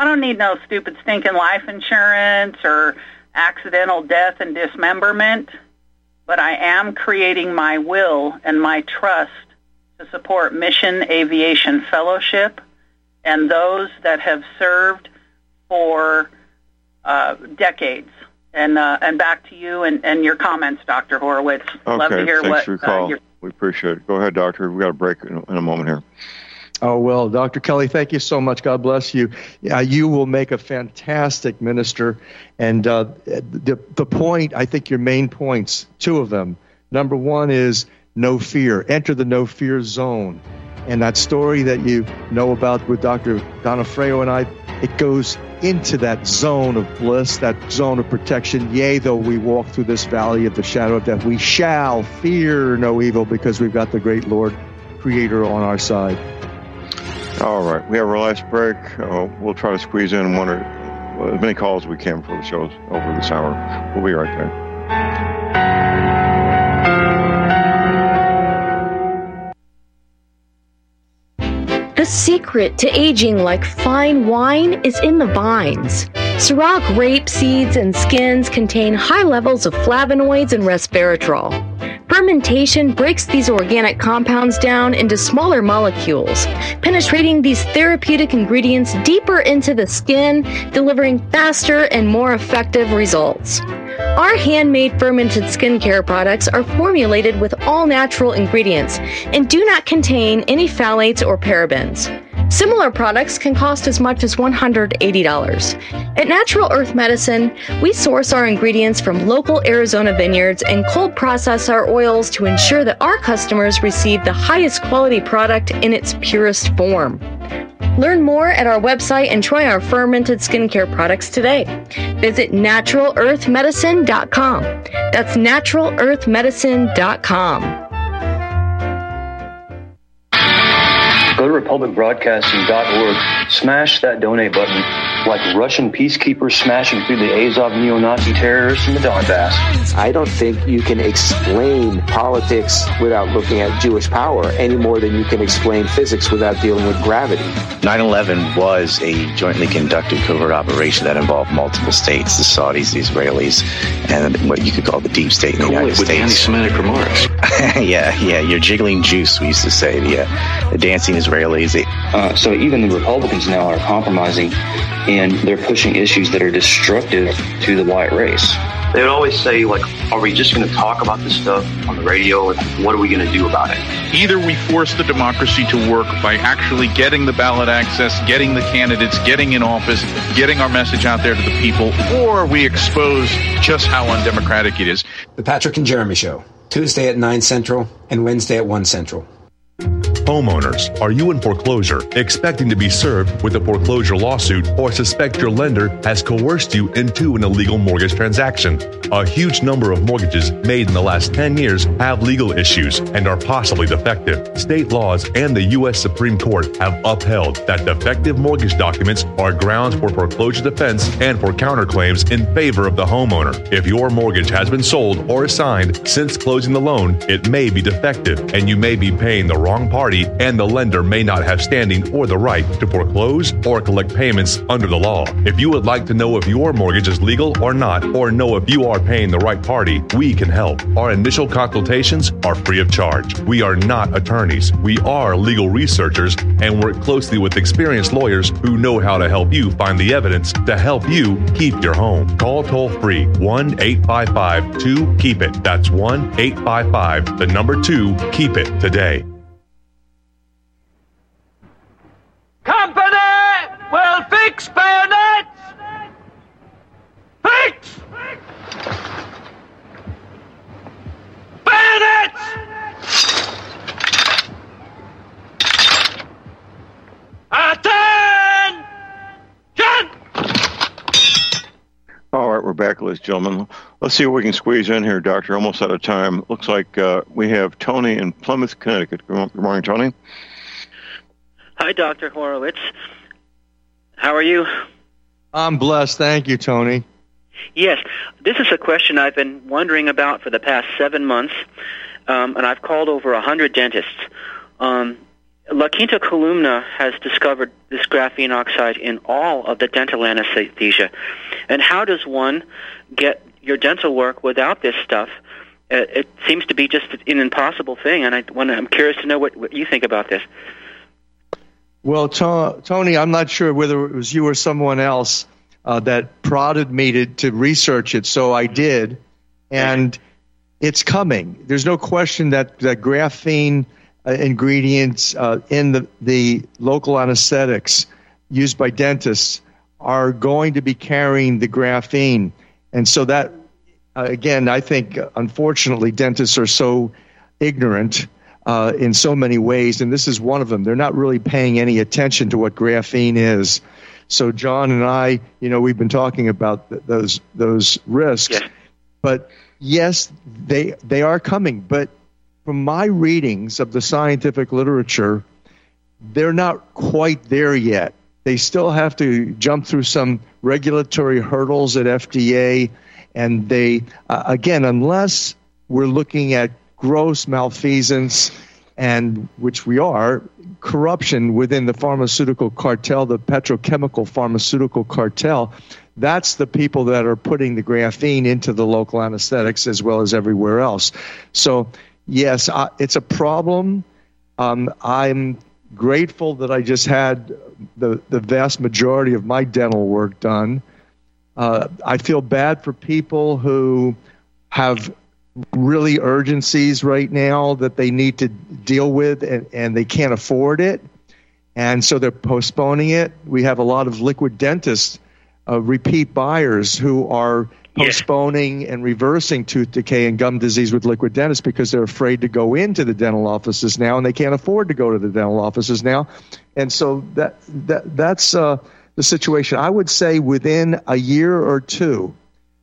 I don't need no stupid stinking life insurance or accidental death and dismemberment, but I am creating my will and my trust to support Mission Aviation Fellowship and those that have served for decades. And back to you and your comments, Dr. Horowitz. Okay, love to hear thanks for your call. We appreciate it. Go ahead, Doctor. We've got a break in a moment here. Oh, well, Dr. Kelly, thank you so much. God bless you. You will make a fantastic minister. And the point, I think your main points, two of them. Number one is no fear. Enter the no fear zone. And that story that you know about with Dr. Donofrio and I, it goes into that zone of bliss, that zone of protection. Yea, though we walk through this valley of the shadow of death, we shall fear no evil because we've got the great Lord Creator on our side. All right. We have our last break. We'll try to squeeze in as many calls as we can before the show's over this hour. We'll be right there. The secret to aging like fine wine is in the vines. Ciroc rape seeds and skins contain high levels of flavonoids and resveratrol. Fermentation breaks these organic compounds down into smaller molecules, penetrating these therapeutic ingredients deeper into the skin, delivering faster and more effective results. Our handmade fermented skincare products are formulated with all natural ingredients and do not contain any phthalates or parabens. Similar products can cost as much as $180. At Natural Earth Medicine, we source our ingredients from local Arizona vineyards and cold process our oils to ensure that our customers receive the highest quality product in its purest form. Learn more at our website and try our fermented skincare products today. Visit NaturalEarthMedicine.com. That's NaturalEarthMedicine.com. Go to republicbroadcasting.org, smash that donate button like Russian peacekeepers smashing through the Azov neo-Nazi terrorists in the Donbass. I don't think you can explain politics without looking at Jewish power any more than you can explain physics without dealing with gravity. 9/11 was a jointly conducted covert operation that involved multiple states, the Saudis, the Israelis, and what you could call the deep state in the United States. With anti-Semitic remarks. yeah, you're jiggling juice, we used to say, the dancing Israelis. So even the Republicans now are compromising, and they're pushing issues that are destructive to the white race. They would always say, like, are we just going to talk about this stuff on the radio, or what are we going to do about it? Either we force the democracy to work by actually getting the ballot access, getting the candidates, getting in office, getting our message out there to the people, or we expose just how undemocratic it is. The Patrick and Jeremy Show, Tuesday at 9 Central and Wednesday at 1 Central. Homeowners, are you in foreclosure, expecting to be served with a foreclosure lawsuit, or suspect your lender has coerced you into an illegal mortgage transaction? A huge number of mortgages made in the last 10 years have legal issues and are possibly defective. State laws and the U.S. Supreme Court have upheld that defective mortgage documents are grounds for foreclosure defense and for counterclaims in favor of the homeowner. If your mortgage has been sold or assigned since closing the loan, it may be defective and you may be paying the wrong party, and the lender may not have standing or the right to foreclose or collect payments under the law. If you would like to know if your mortgage is legal or not, or know if you are paying the right party, we can help. Our initial consultations are free of charge. We are not attorneys. We are legal researchers and work closely with experienced lawyers who know how to help you find the evidence to help you keep your home. Call toll-free 1-855-2-KEEP-IT. That's 1-855-2-KEEP-IT today. Company will fix bayonets! Fix! Bayonets! Attention! All right, we're back, ladies and gentlemen. Let's see what we can squeeze in here, Doctor. Almost out of time. Looks like we have Tony in Plymouth, Connecticut. Good morning, Tony. Hi, Dr. Horowitz. How are you? I'm blessed. Thank you, Tony. Yes, this is a question I've been wondering about for the past 7 months, and I've called over 100 dentists. La Quinta Columna has discovered this graphene oxide in all of the dental anesthesia. And how does one get your dental work without this stuff? It seems to be just an impossible thing, and I'm curious to know what you think about this. Well, Tony, I'm not sure whether it was you or someone else that prodded me to research it, so I did, and it's coming. There's no question that graphene ingredients in the local anesthetics used by dentists are going to be carrying the graphene. And so that, again, I think, unfortunately, dentists are so ignorant in so many ways, and this is one of them. They're not really paying any attention to what graphene is. So John and I, we've been talking about those risks. Yes. But yes, they are coming. But from my readings of the scientific literature, they're not quite there yet. They still have to jump through some regulatory hurdles at FDA. And they, again, unless we're looking at gross malfeasance, and which we are, corruption within the pharmaceutical cartel, the petrochemical pharmaceutical cartel, that's the people that are putting the graphene into the local anesthetics as well as everywhere else. So, yes, it's a problem. I'm grateful that I just had the vast majority of my dental work done. I feel bad for people who have really urgencies right now that they need to deal with, and they can't afford it, and so they're postponing it. We have a lot of liquid dentists, repeat buyers, who are postponing and reversing tooth decay and gum disease with liquid dentists because they're afraid to go into the dental offices now, and they can't afford to go to the dental offices now. And so that's the situation. I would say within a year or two,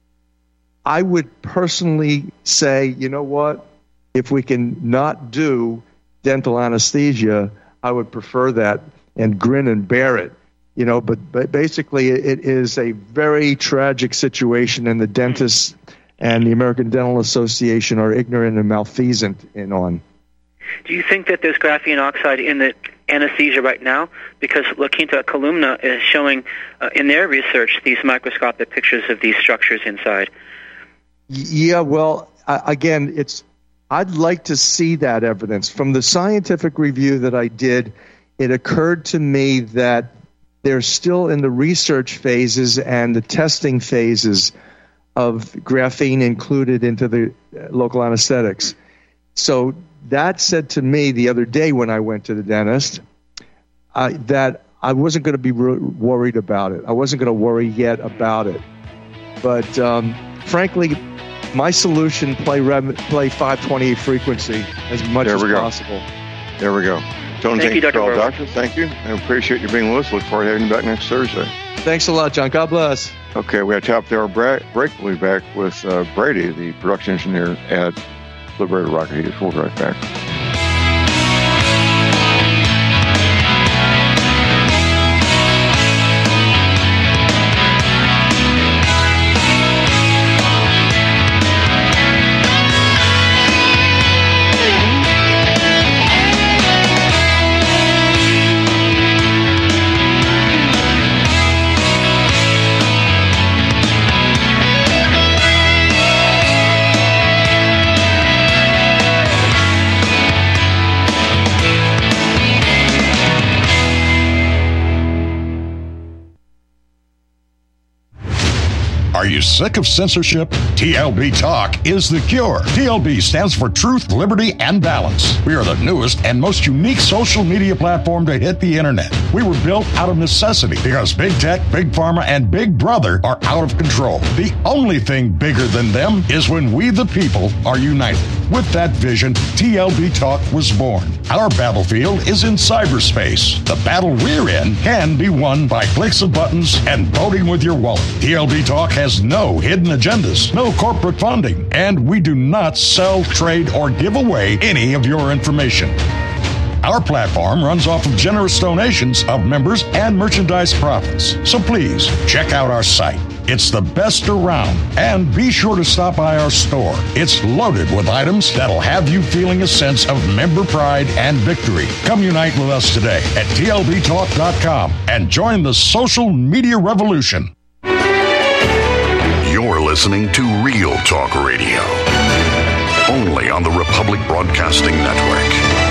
I would personally say, you know what, if we can not do dental anesthesia, I would prefer that and grin and bear it. But basically it is a very tragic situation, and the dentists and the American Dental Association are ignorant and malfeasant on. Do you think that there's graphene oxide in the anesthesia right now? Because La Quinta Columna is showing in their research these microscopic pictures of these structures inside. Yeah, well, again, I'd like to see that evidence. From the scientific review that I did, it occurred to me that they're still in the research phases and the testing phases of graphene included into the local anesthetics. So that said to me the other day when I went to the dentist that I wasn't going to be worried about it. I wasn't going to worry yet about it. But frankly, my solution, play 528 frequency as much as possible. There we go. Tony, thank you, Dr. Doctor. Thank you. I appreciate you being with us. Look forward to having you back next Thursday. Thanks a lot, John. God bless. Okay, we have to top the hour break. We'll be back with Brady, the production engineer at Liberator Rocket Heaters. We'll be right back. Are you sick of censorship? TLB Talk is the cure. TLB stands for Truth, Liberty, and Balance. We are the newest and most unique social media platform to hit the internet. We were built out of necessity because Big Tech, Big Pharma, and Big Brother are out of control. The only thing bigger than them is when we, the people, are united. With that vision, TLB Talk was born. Our battlefield is in cyberspace. The battle we're in can be won by clicks of buttons and voting with your wallet. TLB Talk has no hidden agendas, no corporate funding, and we do not sell, trade, or give away any of your information. Our platform runs off of generous donations of members and merchandise profits. So please check out our site, It's the best around. And be sure to stop by our store. It's loaded with items that'll have you feeling a sense of member pride and victory. Come unite with us today at TLBTalk.com and join the social media revolution. You're listening to Real Talk Radio, only on the Republic Broadcasting Network.